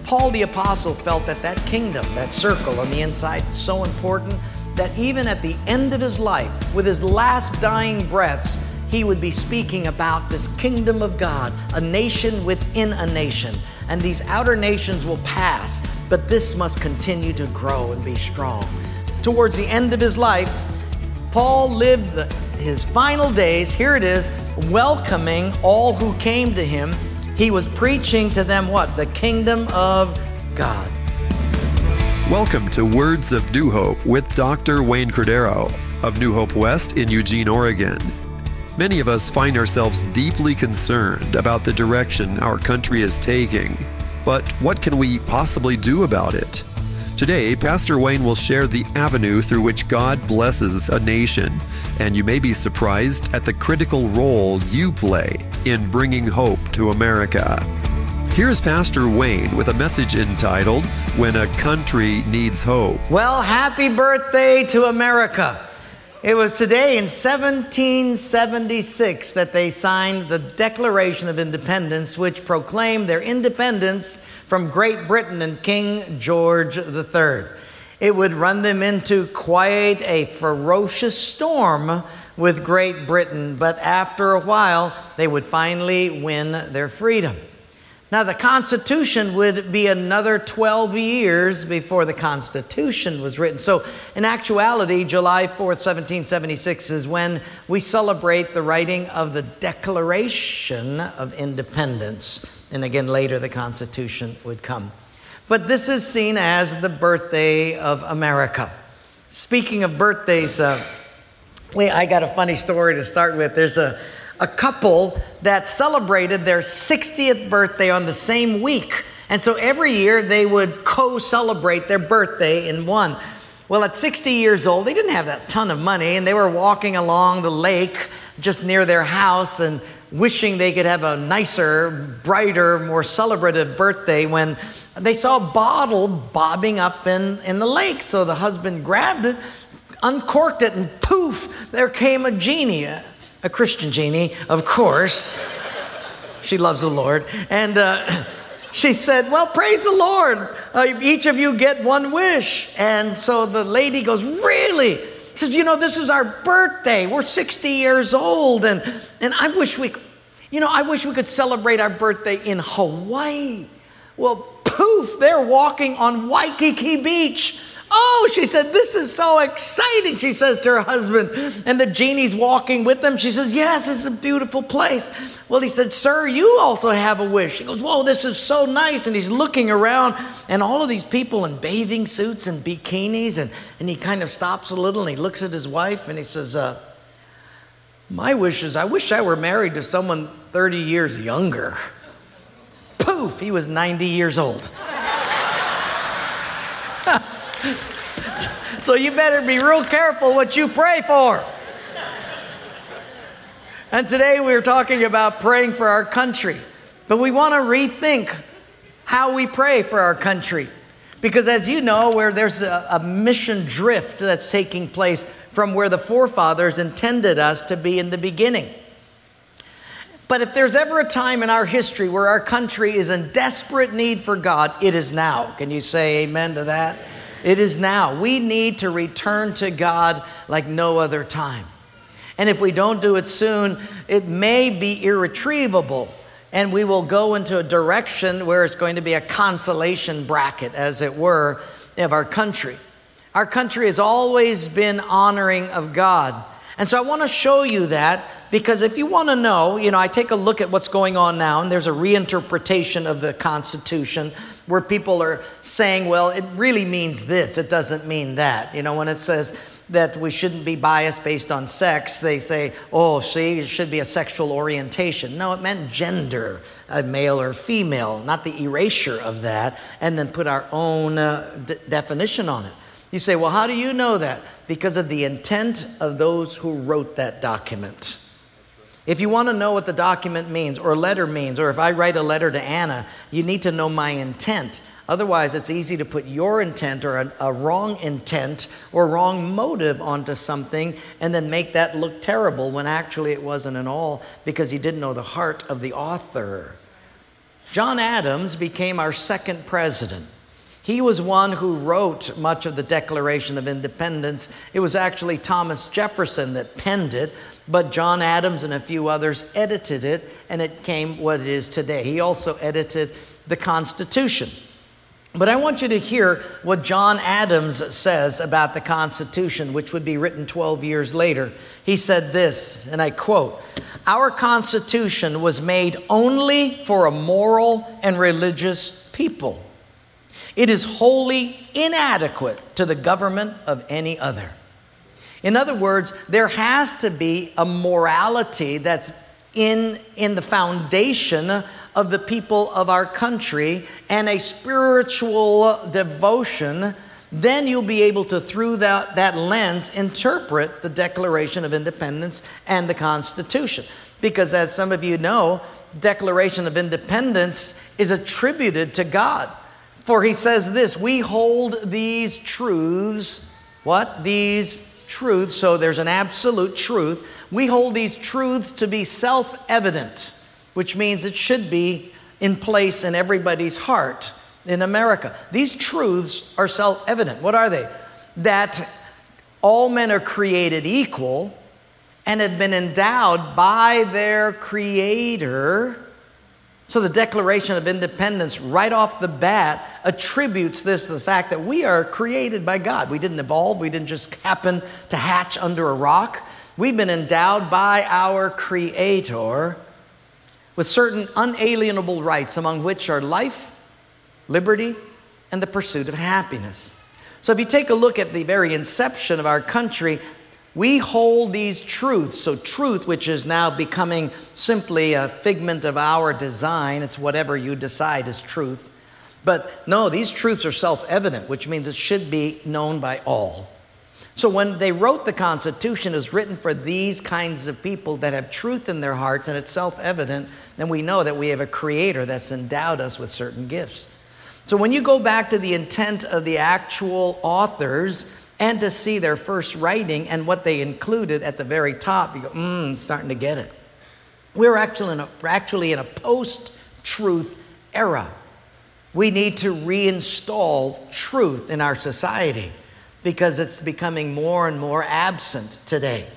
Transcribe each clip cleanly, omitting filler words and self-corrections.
Paul the Apostle felt that that kingdom, that circle on the inside, is so important that even at the end of his life, with his last dying breaths, he would be speaking about this kingdom of God, a nation within a nation. And these outer nations will pass, but this must continue to grow and be strong. Towards the end of his life, Paul lived his final days, here it is, welcoming all who came to him. He was preaching to them what? The kingdom of God. Welcome to Words of New Hope with Dr. Wayne Cordero of New Hope West in Eugene, Oregon. Many of us find ourselves deeply concerned about the direction our country is taking. But what can we possibly do about it? Today, Pastor Wayne will share the avenue through which God blesses a nation, and you may be surprised at the critical role you play in bringing hope to America. Here's Pastor Wayne with a message entitled, When a Country Needs Hope. Well, happy birthday to America. It was today in 1776 that they signed the Declaration of Independence, which proclaimed their independence from Great Britain and King George III. It would run them into quite a ferocious storm with Great Britain, but after a while, they would finally win their freedom. Now, the Constitution would be another 12 years before the Constitution was written. So, in actuality, July 4th, 1776 is when we celebrate the writing of the Declaration of Independence. And again, later the Constitution would come. But this is seen as the birthday of America. Speaking of birthdays, I got a funny story to start with. There's a couple that celebrated their 60th birthday on the same week. And so every year they would co-celebrate their birthday in one. Well, at 60 years old, they didn't have that ton of money, and they were walking along the lake just near their house and wishing they could have a nicer, brighter, more celebrative birthday when they saw a bottle bobbing up in the lake. So the husband grabbed it, uncorked it, and poof, there came a genie. A Christian genie, of course. She loves the Lord. And she said, well, praise the Lord. Each of you get one wish. And so the lady goes, really? She says, this is our birthday. We're 60 years old. And I wish we could celebrate our birthday in Hawaii. Well, poof, they're walking on Waikiki Beach. Oh, she said, this is so exciting, she says to her husband. And the genie's walking with them. She says, yes, it's a beautiful place. Well, he said, sir, you also have a wish. He goes, whoa, this is so nice. And he's looking around, and all of these people in bathing suits and bikinis. And he kind of stops a little, and he looks at his wife, and he says, my wish is I wish I were married to someone 30 years younger. Poof, he was 90 years old. So you better be real careful what you pray for. And today we're talking about praying for our country. But we want to rethink how we pray for our country. Because as you know, where there's a mission drift that's taking place from where the forefathers intended us to be in the beginning. But if there's ever a time in our history where our country is in desperate need for God, it is now. Can you say amen to that? It is now. We need to return to God like no other time. And if we don't do it soon, it may be irretrievable. And we will go into a direction where it's going to be a consolation bracket, as it were, of our country. Our country has always been honoring of God. And so I want to show you that, because if you want to know, I take a look at what's going on now, and there's a reinterpretation of the Constitution where people are saying, well, it really means this, it doesn't mean that. When it says that we shouldn't be biased based on sex, they say, oh, see, it should be a sexual orientation. No, it meant gender, male or female, not the erasure of that, and then put our own definition on it. You say, well, how do you know that? Because of the intent of those who wrote that document. If you want to know what the document means, or letter means, or if I write a letter to Anna, you need to know my intent. Otherwise, it's easy to put your intent or a wrong intent or wrong motive onto something and then make that look terrible when actually it wasn't at all, because you didn't know the heart of the author. John Adams became our second president. He was one who wrote much of the Declaration of Independence. It was actually Thomas Jefferson that penned it, but John Adams and a few others edited it, and it came what it is today. He also edited the Constitution. But I want you to hear what John Adams says about the Constitution, which would be written 12 years later. He said this, and I quote, "Our Constitution was made only for a moral and religious people. It is wholly inadequate to the government of any other." In other words, there has to be a morality that's in the foundation of the people of our country and a spiritual devotion. Then you'll be able to, through that lens, interpret the Declaration of Independence and the Constitution. Because as some of you know, Declaration of Independence is attributed to God. For he says this, "We hold these truths," what? These truths, so there's an absolute truth. "We hold these truths to be self-evident," which means it should be in place in everybody's heart in America. These truths are self-evident. What are they? That all men are created equal and have been endowed by their Creator. So the Declaration of Independence, right off the bat, attributes this to the fact that we are created by God. We didn't evolve. We didn't just happen to hatch under a rock. We've been endowed by our Creator with certain unalienable rights, among which are life, liberty, and the pursuit of happiness. So if you take a look at the very inception of our country, we hold these truths. So truth, which is now becoming simply a figment of our design, it's whatever you decide is truth. But no, these truths are self-evident, which means it should be known by all. So when they wrote the Constitution, it was written for these kinds of people that have truth in their hearts, and it's self-evident, then we know that we have a Creator that's endowed us with certain gifts. So when you go back to the intent of the actual authors and to see their first writing and what they included at the very top, you go, I'm starting to get it. We're actually in a post-truth era. We need to reinstall truth in our society because it's becoming more and more absent today.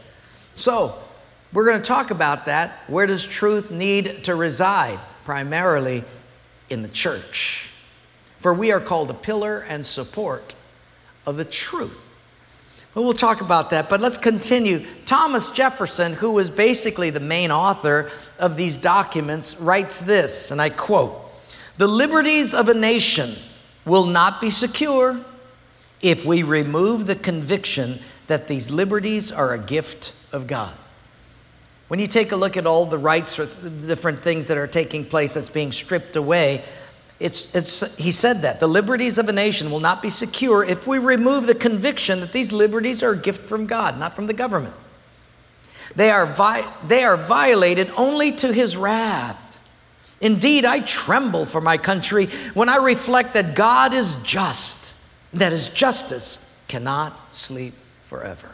So we're going to talk about that. Where does truth need to reside? Primarily in the church. For we are called a pillar and support of the truth. Well, we'll talk about that, but let's continue. Thomas Jefferson, who was basically the main author of these documents, writes this, and I quote, "The liberties of a nation will not be secure if we remove the conviction that these liberties are a gift of God." When you take a look at all the rights or the different things that are taking place that's being stripped away, he said that the liberties of a nation will not be secure if we remove the conviction that these liberties are a gift from God, not from the government. They are violated only to His wrath. Indeed, I tremble for my country when I reflect that God is just, and that His justice cannot sleep forever.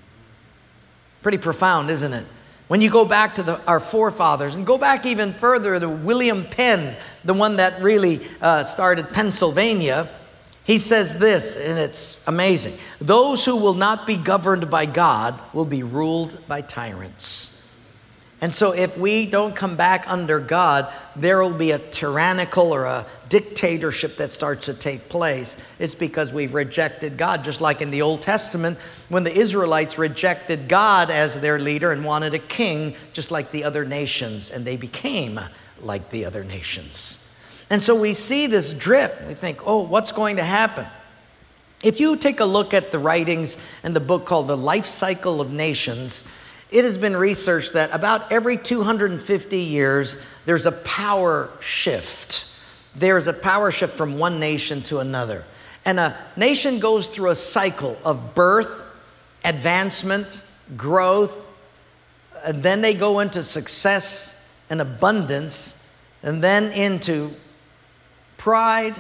Pretty profound, isn't it? When you go back to our forefathers and go back even further to William Penn, the one that really started Pennsylvania, he says this, and it's amazing. "Those who will not be governed by God will be ruled by tyrants." And so if we don't come back under God, there will be a tyrannical or a dictatorship that starts to take place. It's because we've rejected God, just like in the Old Testament when the Israelites rejected God as their leader and wanted a king just like the other nations, and they became like the other nations. And so we see this drift. We think, oh, what's going to happen? If you take a look at the writings in the book called The Life Cycle of Nations, it has been researched that about every 250 years, there's a power shift. There's a power shift from one nation to another. And a nation goes through a cycle of birth, advancement, growth, and then they go into success and abundance, and then into pride,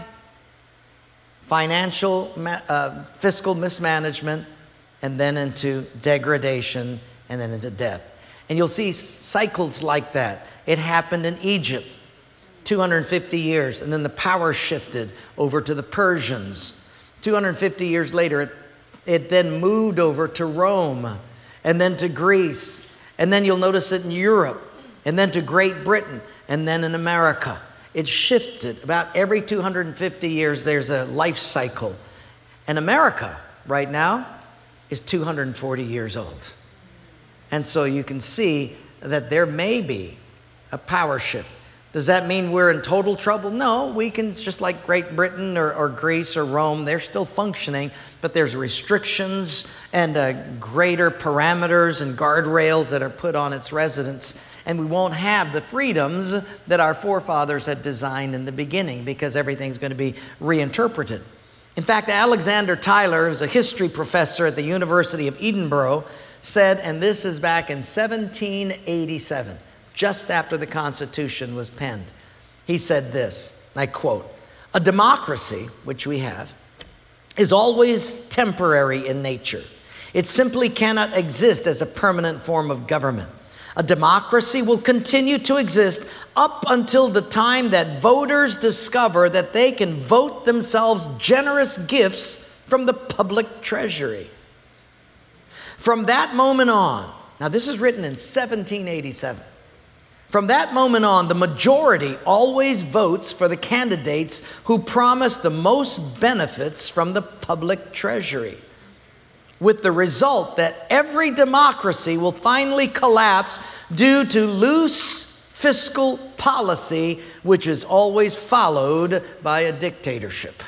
fiscal mismanagement, and then into degradation, and then into death. And you'll see cycles like that. It happened in Egypt. 250 years, and then the power shifted over to the Persians. 250 years later, it then moved over to Rome, and then to Greece, and then you'll notice it in Europe, and then to Great Britain, and then in America. It shifted. About every 250 years, there's a life cycle. And America, right now, is 240 years old. And so you can see that there may be a power shift. Does that mean we're in total trouble? No, we can, just like Great Britain or Greece or Rome, they're still functioning, but there's restrictions and greater parameters and guardrails that are put on its residents. And we won't have the freedoms that our forefathers had designed in the beginning, because everything's going to be reinterpreted. In fact, Alexander Tyler, who's a history professor at the University of Edinburgh, said, and this is back in 1787, just after the Constitution was penned, he said this, I quote, "A democracy, which we have, is always temporary in nature. It simply cannot exist as a permanent form of government. A democracy will continue to exist up until the time that voters discover that they can vote themselves generous gifts from the public treasury. From that moment on," now this is written in 1787, "from that moment on, the majority always votes for the candidates who promise the most benefits from the public treasury, with the result that every democracy will finally collapse due to loose fiscal policy, which is always followed by a dictatorship."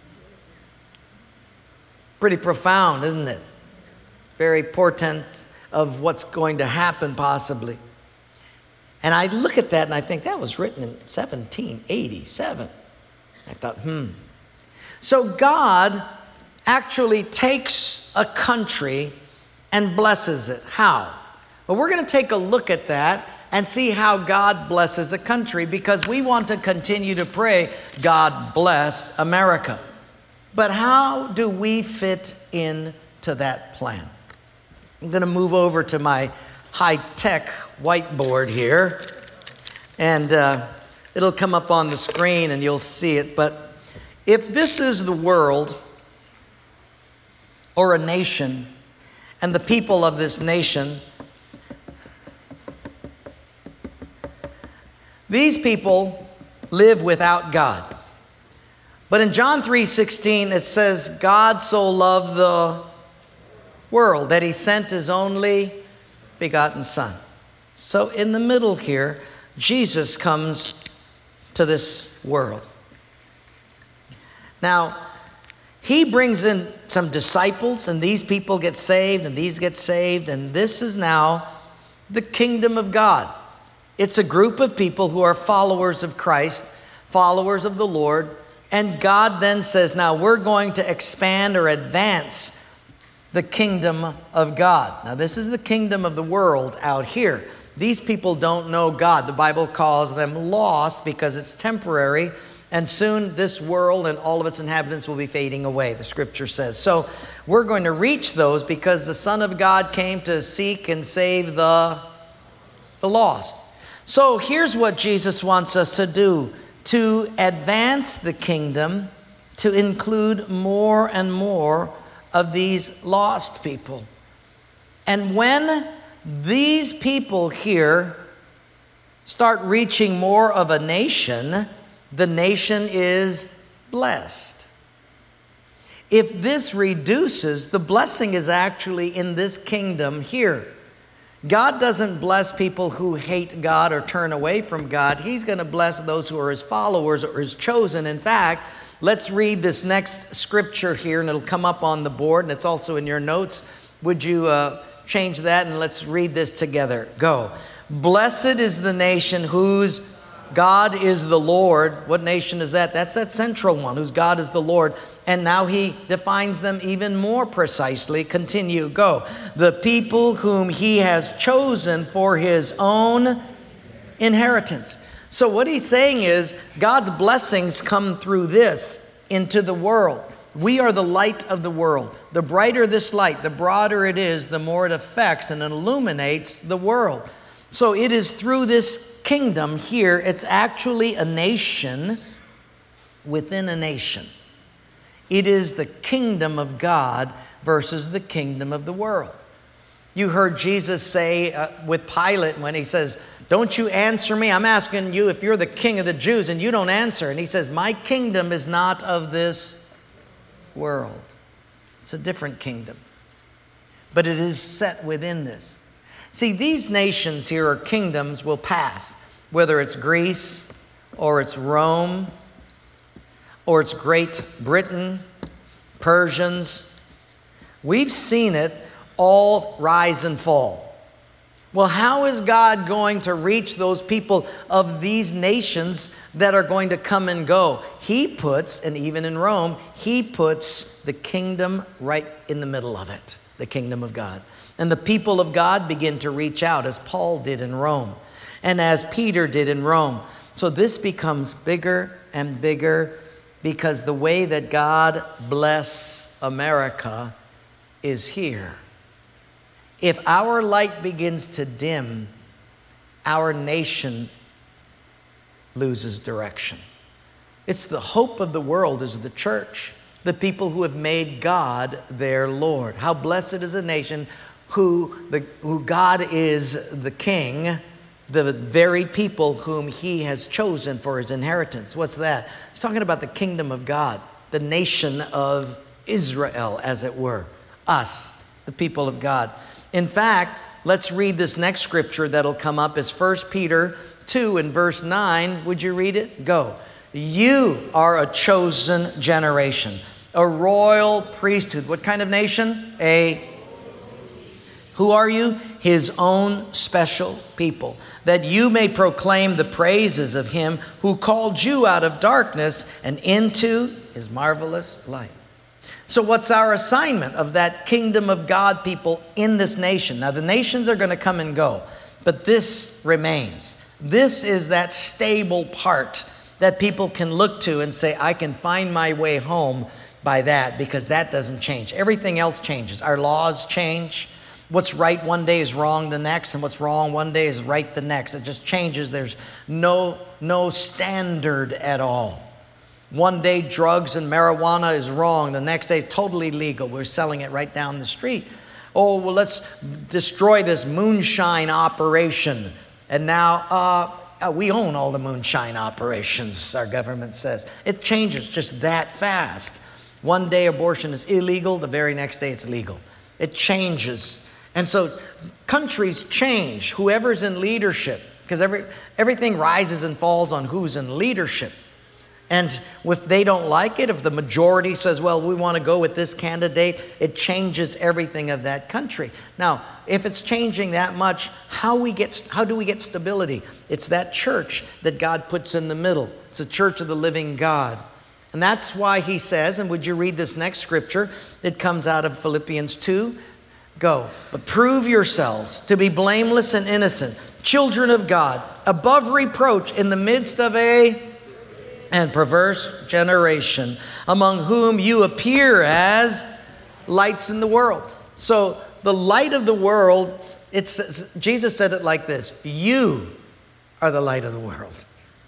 Pretty profound, isn't it? Very portent of what's going to happen possibly. And I look at that and I think that was written in 1787. I thought, So God actually takes a country and blesses it. How? Well, we're going to take a look at that and see how God blesses a country, because we want to continue to pray, God bless America. But how do we fit into that plan? I'm going to move over to my high-tech whiteboard here, and it'll come up on the screen and you'll see it. But if this is the world or a nation, and the people of this nation, these people live without God. But in John 3:16, it says, God so loved the world that he sent his only begotten Son. So in the middle here, Jesus comes to this world. Now, he brings in some disciples, and these people get saved, and these get saved, and this is now the kingdom of God. It's a group of people who are followers of Christ, followers of the Lord, and God then says, now we're going to expand or advance the kingdom of God. Now this is the kingdom of the world out here. These people don't know God. The Bible calls them lost because it's temporary, and soon this world and all of its inhabitants will be fading away, the scripture says. So we're going to reach those because the Son of God came to seek and save the lost. So here's what Jesus wants us to do: to advance the kingdom, to include more and more of these lost people. And when these people here start reaching more of a nation, the nation is blessed. If this reduces, the blessing is actually in this kingdom here. God doesn't bless people who hate God or turn away from God. He's going to bless those who are his followers or his chosen. In fact, let's read this next scripture here, and it'll come up on the board, and it's also in your notes. Would you change that, and let's read this together. Go. Blessed is the nation whose God is the Lord. What nation is that? That's that central one, whose God is the Lord. And now he defines them even more precisely. Continue, go. The people whom he has chosen for his own inheritance. So what he's saying is God's blessings come through this into the world. We are the light of the world. The brighter this light, the broader it is, the more it affects and illuminates the world. So it is through this kingdom here, it's actually a nation within a nation. It is the kingdom of God versus the kingdom of the world. You heard Jesus say with Pilate when he says, don't you answer me? I'm asking you if you're the king of the Jews, and you don't answer. And he says, my kingdom is not of this world. It's a different kingdom. But it is set within this. See, these nations here, or kingdoms, will pass. Whether it's Greece, or it's Rome, or it's Great Britain, Persians. We've seen it all rise and fall. Well, how is God going to reach those people of these nations that are going to come and go? He puts, and even in Rome, He puts the kingdom right in the middle of it, the kingdom of God. And the people of God begin to reach out, as Paul did in Rome, and as Peter did in Rome. So this becomes bigger and bigger, because the way that God bless America is here. If our light begins to dim, our nation loses direction. It's the hope of the world is the church, the people who have made God their Lord. How blessed is a nation who God is the king, the very people whom He has chosen for His inheritance. What's that? He's talking about the kingdom of God, the nation of Israel, as it were. Us, the people of God. In fact, let's read this next scripture that'll come up. It's 1 Peter 2 and verse 9. Would you read it? Go. You are a chosen generation, a royal priesthood. What kind of nation? Who are you? His own special people, that you may proclaim the praises of Him who called you out of darkness and into His marvelous light. So what's our assignment of that kingdom of God people in this nation? Now the nations are going to come and go, but this remains. This is that stable part that people can look to and say, I can find my way home by that, because that doesn't change. Everything else changes. Our laws change. What's right one day is wrong the next, and what's wrong one day is right the next. It just changes. There's no standard at all. One day drugs and marijuana is wrong. The next day totally legal. We're selling it right down the street. Oh, well, let's destroy this moonshine operation. And now we own all the moonshine operations, our government says. It changes just that fast. One day abortion is illegal. The very next day it's legal. It changes. And so countries change. Whoever's in leadership, because everything rises and falls on who's in leadership. And if they don't like it, if the majority says, well, we want to go with this candidate, it changes everything of that country. Now, if it's changing that much, how do we get stability? It's that church that God puts in the middle. It's a church of the living God. And that's why He says, and would you read this next scripture? It comes out of Philippians 2. Go. But prove yourselves to be blameless and innocent, children of God, above reproach in the midst of and perverse generation, among whom you appear as lights in the world. So the light of the world, Jesus said it like this: you are the light of the world.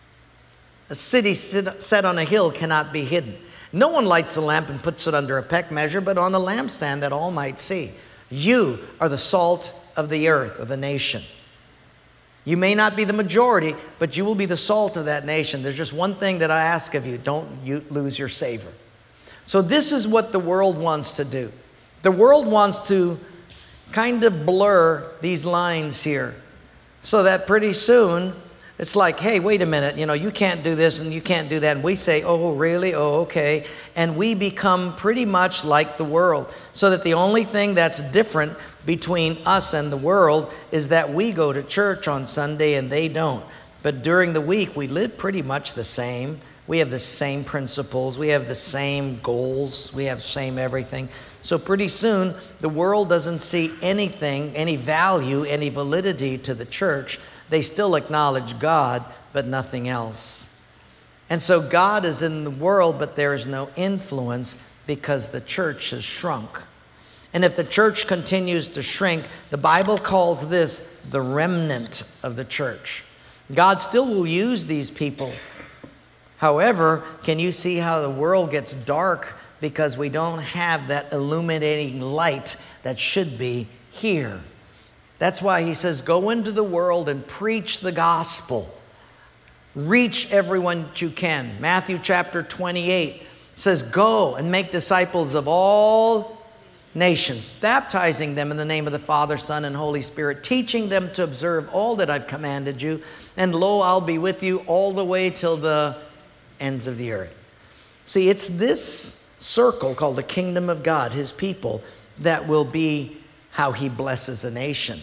A city set on a hill cannot be hidden. No one lights a lamp and puts it under a peck measure, but on a lampstand that all might see. You are the salt of the earth, or the nation. You may not be the majority, but you will be the salt of that nation. There's just one thing that I ask of you: don't you lose your savor. So this is what the world wants to do. The world wants to kind of blur these lines here, so that pretty soon it's like, hey, wait a minute, you can't do this and you can't do that. And we say, oh, really? Oh, okay. And we become pretty much like the world, so that the only thing that's different between us and the world is that we go to church on Sunday and they don't. But during the week, we live pretty much the same. We have the same principles. We have the same goals. We have the same everything. So pretty soon, the world doesn't see anything, any value, any validity to the church. They still acknowledge God, but nothing else. And so God is in the world, but there is no influence, because the church has shrunk. And if the church continues to shrink, the Bible calls this the remnant of the church. God still will use these people. However, can you see how the world gets dark because we don't have that illuminating light that should be here? That's why he says, go into the world and preach the gospel. Reach everyone that you can. Matthew chapter 28 says, go and make disciples of all nations, baptizing them in the name of the Father, Son, and Holy Spirit, teaching them to observe all that I've commanded you. And lo, I'll be with you all the way till the ends of the earth. See, it's this circle called the kingdom of God, his people, that will be how he blesses a nation.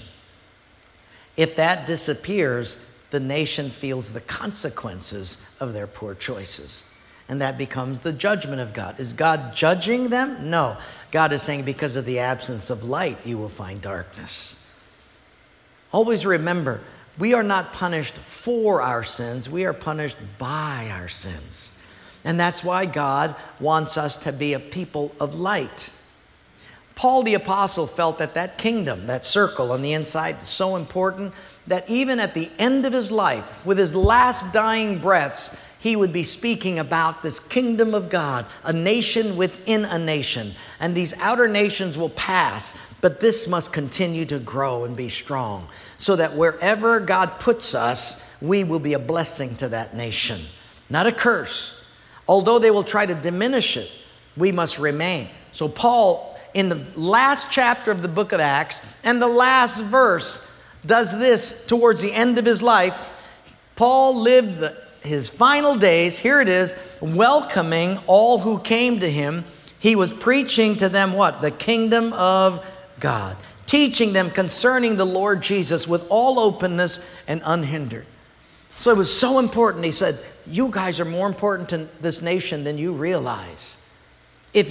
If that disappears, the nation feels the consequences of their poor choices. And that becomes the judgment of God. Is God judging them? No. God is saying because of the absence of light, you will find darkness. Always remember, we are not punished for our sins. We are punished by our sins. And that's why God wants us to be a people of light. Paul the apostle felt that that kingdom, that circle on the inside, is so important that even at the end of his life, with his last dying breaths, he would be speaking about this kingdom of God, a nation within a nation. And these outer nations will pass, but this must continue to grow and be strong, so that wherever God puts us, we will be a blessing to that nation, not a curse. Although they will try to diminish it, we must remain. So Paul, in the last chapter of the book of Acts, and the last verse, does this towards the end of his life. Paul lived his final days, here it is, welcoming all who came to him. He was preaching to them what? The kingdom of God. Teaching them concerning the Lord Jesus with all openness and unhindered. So it was so important. He said, you guys are more important to this nation than you realize. If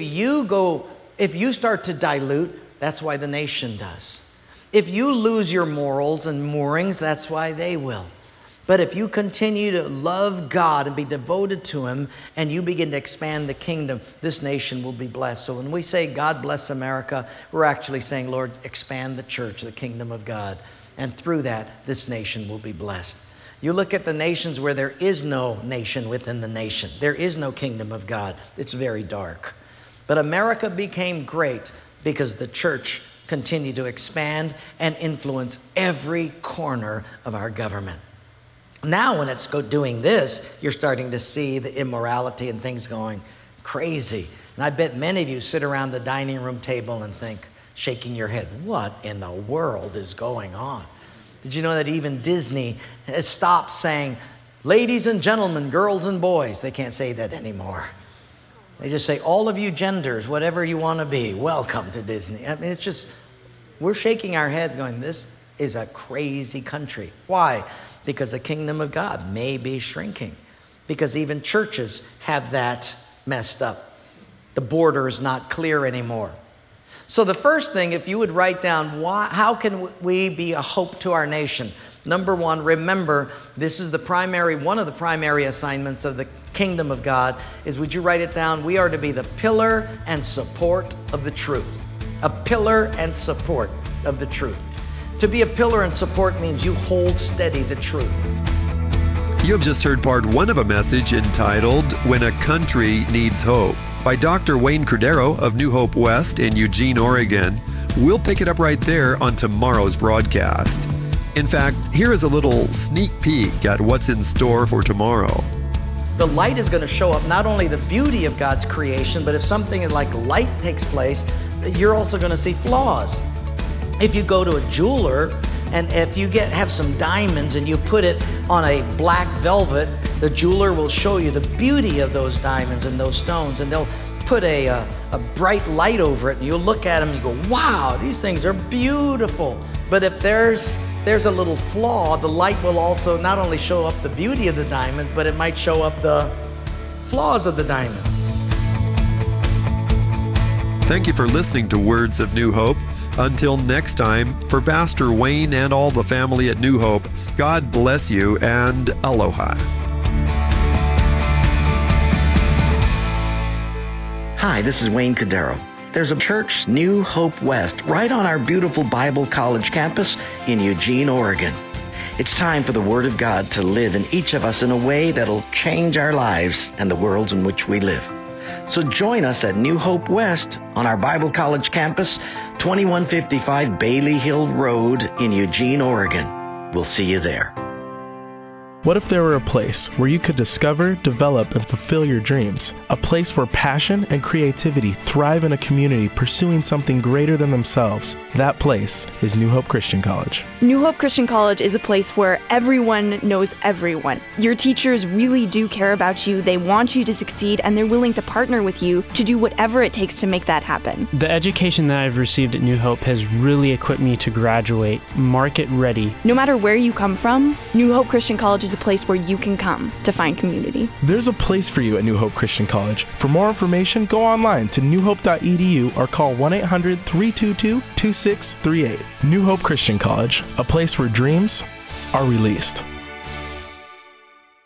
you start to dilute, that's why the nation does. If you lose your morals and moorings, that's why they will. But if you continue to love God and be devoted to him, and you begin to expand the kingdom, this nation will be blessed. So when we say God bless America, we're actually saying, Lord, expand the church, the kingdom of God. And through that, this nation will be blessed. You look at the nations where there is no nation within the nation. There is no kingdom of God. It's very dark. But America became great because the church continued to expand and influence every corner of our government. Now when it's doing this, you're starting to see the immorality and things going crazy. And I bet many of you sit around the dining room table and think, shaking your head, what in the world is going on? Did you know that even Disney has stopped saying, ladies and gentlemen, girls and boys? They can't say that anymore. They just say, all of you genders, whatever you want to be, welcome to Disney. I mean, it's just, we're shaking our heads going, this is a crazy country. Why? Because the kingdom of God may be shrinking. Because even churches have that messed up. The border is not clear anymore. So the first thing, if you would write down, how can we be a hope to our nation? Number one, remember, this is one of the primary assignments of the kingdom of God, is would you write it down? We are to be the pillar and support of the truth. A pillar and support of the truth. To be a pillar and support means you hold steady the truth. You have just heard part one of a message entitled, When a Country Needs Hope, by Dr. Wayne Cordero of New Hope West in Eugene, Oregon. We'll pick it up right there on tomorrow's broadcast. In fact, here is a little sneak peek at what's in store for tomorrow. The light is going to show up not only the beauty of God's creation, but if something like light takes place, you're also going to see flaws. If you go to a jeweler and if you have some diamonds and you put it on a black velvet, the jeweler will show you the beauty of those diamonds and those stones, and they'll put a bright light over it, and you'll look at them and you go, wow, these things are beautiful. But if there's a little flaw, the light will also not only show up the beauty of the diamond, but it might show up the flaws of the diamond. Thank you for listening to Words of New Hope. Until next time, for Pastor Wayne and all the family at New Hope, God bless you and aloha. Hi, this is Wayne Cordero. there's a church, New Hope West, right on our beautiful Bible College campus in Eugene, Oregon. It's time for the Word of God to live in each of us in a way that'll change our lives and the worlds in which we live. So join us at New Hope West on our Bible College campus, 2155 Bailey Hill Road in Eugene, Oregon. We'll see you there. What if there were a place where you could discover, develop, and fulfill your dreams? A place where passion and creativity thrive in a community pursuing something greater than themselves. That place is New Hope Christian College. New Hope Christian College is a place where everyone knows everyone. Your teachers really do care about you, they want you to succeed, and they're willing to partner with you to do whatever it takes to make that happen. The education that I've received at New Hope has really equipped me to graduate market ready. No matter where you come from, New Hope Christian College is a place where you can come to find community. There's a place for you at New Hope Christian College. For more information, go online to newhope.edu or call 1-800-322-2638. New Hope Christian College, a place where dreams are released.